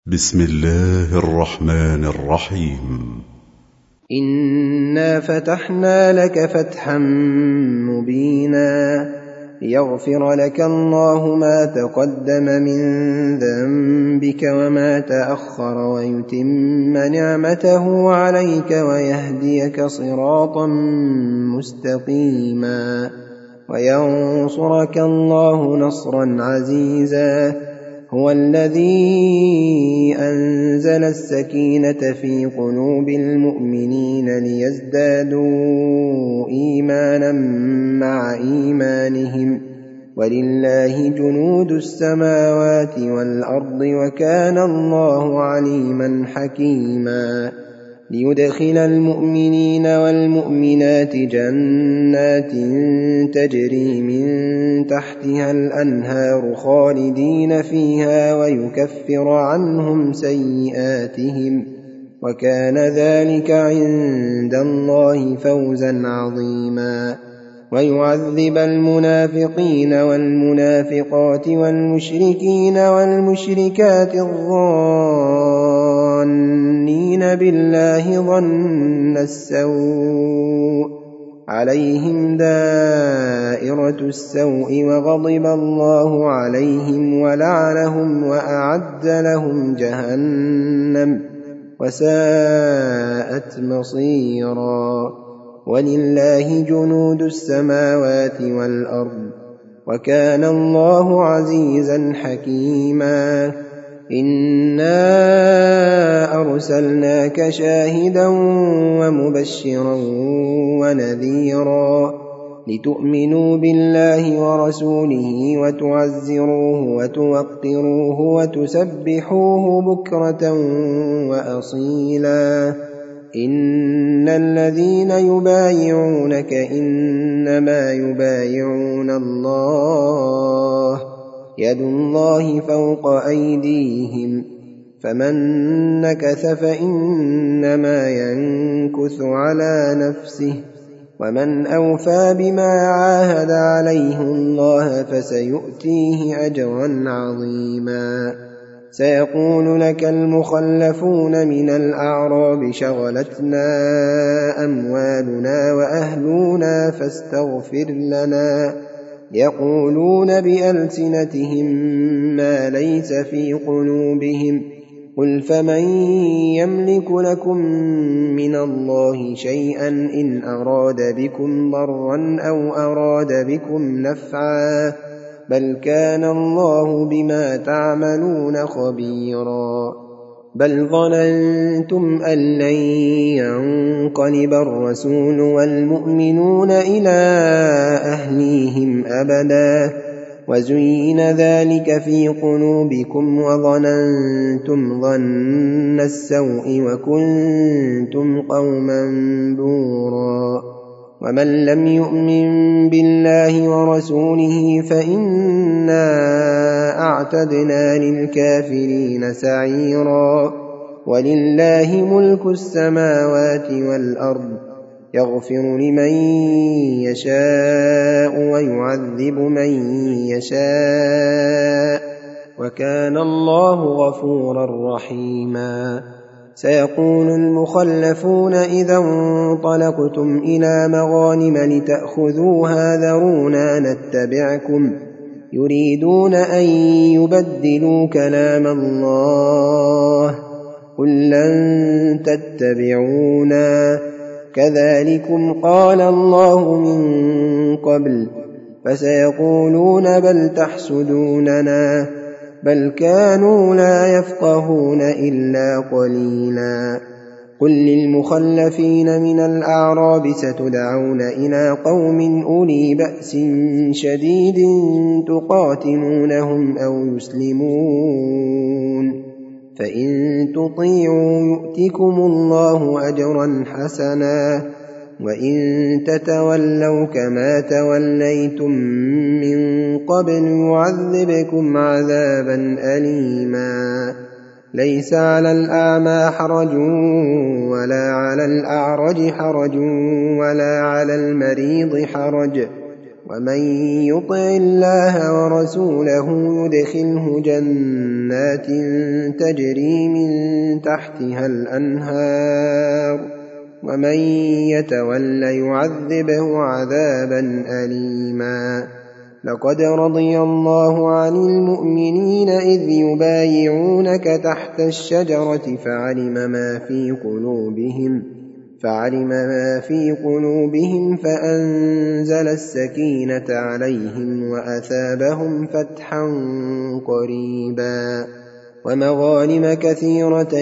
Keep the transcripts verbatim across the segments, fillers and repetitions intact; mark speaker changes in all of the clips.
Speaker 1: بسم الله الرحمن الرحيم.
Speaker 2: إنا فتحنا لك فتحا مبينا ليغفر لك الله ما تقدم من ذنبك وما تأخر ويتم نعمته عليك ويهديك صراطا مستقيما وينصرك الله نصرا عزيزا. هو الذي أنزل السكينة في قلوب المؤمنين ليزدادوا إيمانا مع إيمانهم ولله جنود السماوات والأرض وكان الله عليما حكيما. ليدخل المؤمنين والمؤمنات جنات تجري من تحتها الأنهار خالدين فيها ويكفر عنهم سيئاتهم وكان ذلك عند الله فوزا عظيما. ويعذب المنافقين والمنافقات والمشركين والمشركات الظانين بالله ظن السوء عليهم دائرة السوء وغضب الله عليهم ولعنهم وأعد لهم جهنم وساءت مصيرا. ولله جنود السماوات والأرض وكان الله عزيزا حكيما. إنا أرسلناك شاهدا ومبشرا ونذيرا لتؤمنوا بالله ورسوله وتعزروه وتوقروه وتسبحوه بكرة وأصيلا. إن الذين يبايعونك إنما يبايعون الله يد الله فوق أيديهم فمن نكث فإنما ينكث على نفسه ومن أوفى بما عاهد عليه الله فسيؤتيه أجرا عظيما. سيقول لك المخلفون من الأعراب شغلتنا أموالنا وأهلنا فاستغفر لنا يقولون بألسنتهم ما ليس في قلوبهم قل فمن يملك لكم من الله شيئا إن أراد بكم ضرا أو أراد بكم نفعا بل كان الله بما تعملون خبيرا. بل ظننتم أن لن ينقلب الرسول والمؤمنون إلى أهليهم أبدا وزين ذلك في قلوبكم وظننتم ظن السوء وكنتم قوما بورا. ومن لم يؤمن بالله ورسوله فإنا أعتدنا للكافرين سعيرا. ولله ملك السماوات والأرض يغفر لمن يشاء ويعذب من يشاء وكان الله غفورا رحيما. سيقول المخلفون إذا انطلقتم إلى مغانم لتأخذوها ذرونا نتبعكم يريدون أن يبدلوا كلام الله قل لن تتبعونا كذلكم قال الله من قبل فسيقولون بل تحسدوننا بل كانوا لا يفقهون إلا قليلا. قل للمخلفين من الأعراب ستدعون إلى قوم أولي بأس شديد تقاتلونهم أو يسلمون فإن تطيعوا يؤتكم الله أجرا حسنا وإن تتولوا كما توليتم من قبل يعذبكم عذابا أليما. ليس على الأعمى حرج ولا على الأعرج حرج ولا على المريض حرج ومن يطع الله ورسوله يدخله جنات تجري من تحتها الأنهار ومن يتول يعذبه عذابا أليما. لقد رضي الله عن المؤمنين إذ يبايعونك تحت الشجرة فعلم ما في قلوبهم فعلم ما في قلوبهم فأنزل السكينة عليهم وأثابهم فتحا قريبا ومغانم كثيرة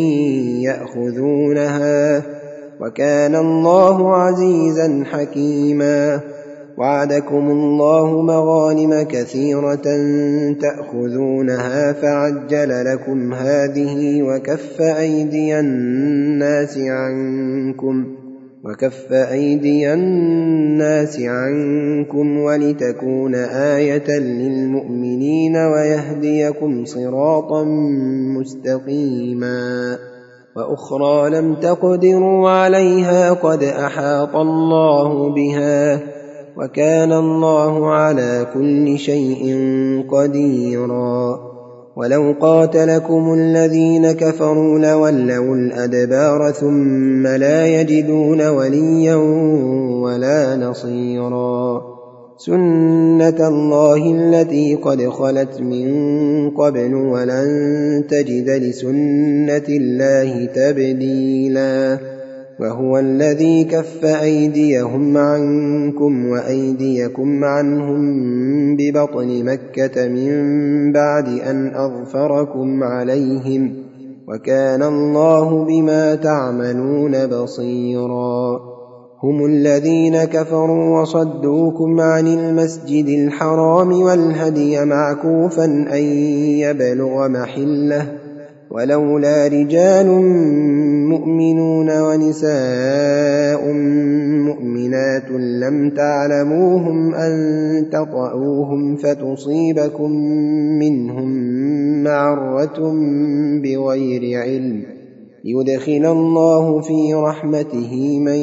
Speaker 2: يأخذونها وكان الله عزيزا حكيما. وعدكم الله مغانم كثيرة تأخذونها فعجل لكم هذه وكف أيدي الناس عنكم وكف أيدي الناس عنكم ولتكون آية للمؤمنين ويهديكم صراطا مستقيما. وأخرى لم تقدروا عليها قد أحاط الله بها وكان الله على كل شيء قديرا. ولو قاتلكم الذين كفروا لولوا الأدبار ثم لا يجدون وليا ولا نصيرا. سنة الله التي قد خلت من قبل ولن تجد لسنة الله تبديلا. وهو الذي كف أيديهم عنكم وأيديكم عنهم ببطن مكة من بعد أن أظفركم عليهم وكان الله بما تعملون بصيرا. هم الذين كفروا وصدوكم عن المسجد الحرام والهدي معكوفا أن يبلغ محله ولولا رجال مؤمنون ونساء مؤمنات لم تعلموهم أن تطؤوهم فتصيبكم منهم معرة بغير علم يدخل الله في رحمته من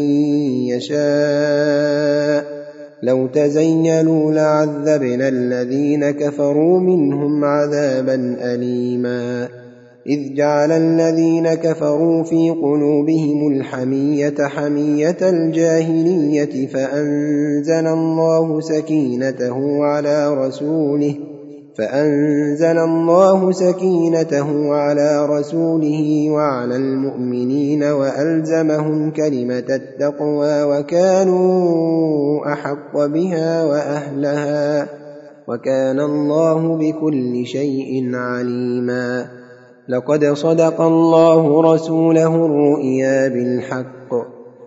Speaker 2: يشاء. لو تزيلوا لعذبنا الذين كفروا منهم عذابا أليما. إذ جعل الذين كفروا في قلوبهم الحمية حمية الجاهلية فأنزل الله سكينته على رسوله فأنزل الله سكينته على رسوله وعلى المؤمنين وألزمهم كلمة التقوى وكانوا أحق بها وأهلها وكان الله بكل شيء عليما. لقد صدق الله رسوله الرؤيا بالحق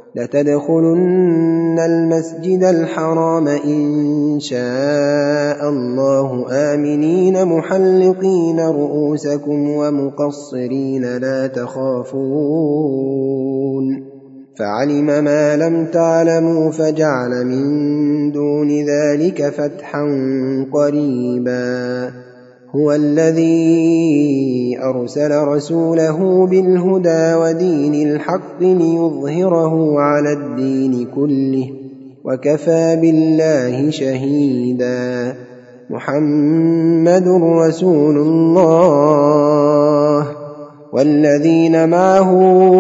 Speaker 2: لتدخلن المسجد الحرام إن شاء الله آمنين محلقين رؤوسكم ومقصرين لا تخافون فعلم ما لم تعلموا فجعل من دون ذلك فتحا قريبا. هو الذي أرسل رسوله بالهدى ودين الحق ليظهره على الدين كله وكفى بالله شهيدا. محمد رسول الله والذين معه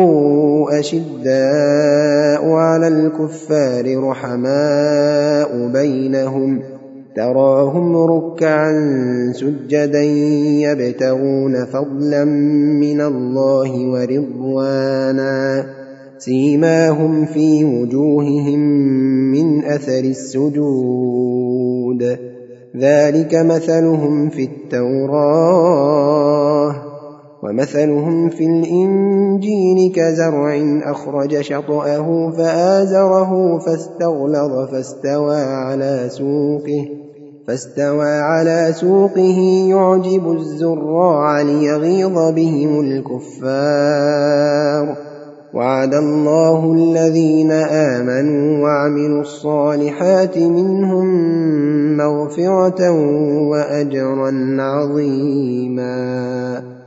Speaker 2: أشداء على الكفار رحماء بينهم تراهم ركعا سجدا يبتغون فضلا من الله ورضوانا سيماهم في وجوههم من أثر السجود ذلك مثلهم في التوراة ومثلهم في الإنجيل كزرع أخرج شطأه فآزره فاستغلظ فاستوى على سوقه فاستوى على سوقه يعجب الزراع ليغيظ بهم الكفار. وعد الله الذين آمنوا وعملوا الصالحات منهم مغفرة وأجرا عظيما.